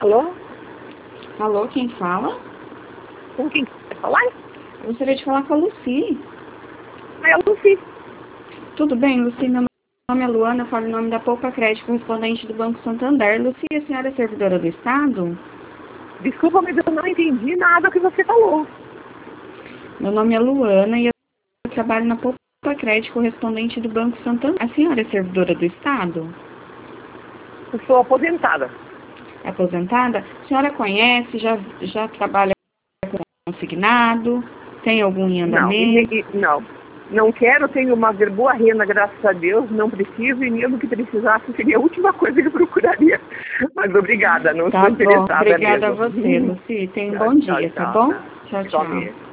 Alô? Alô, quem fala? Com quem quer falar? Eu gostaria de falar com a Lucy. É a Lucy. Tudo bem, Lucy? Meu nome é Luana, eu falo em nome da Poupa Crédito, correspondente do Banco Santander. Lucy, a senhora é servidora do Estado? Desculpa, mas eu não entendi nada que você falou. Meu nome é Luana e eu trabalho na Poupa Crédito, correspondente do Banco Santander. A senhora é servidora do Estado? Eu sou aposentada. É aposentada? A senhora conhece, já trabalha com consignado? Tem algum em Não, andamento? não. Não quero, tenho uma boa renda, graças a Deus, não preciso, e mesmo que precisasse, seria a última coisa que eu procuraria. Mas obrigada, não Tá estou bom, interessada obrigada a mesmo. você, Lucy. Tenha um Tchau, bom tchau, dia, tá tchau. bom? Tchau, tchau. Igualmente.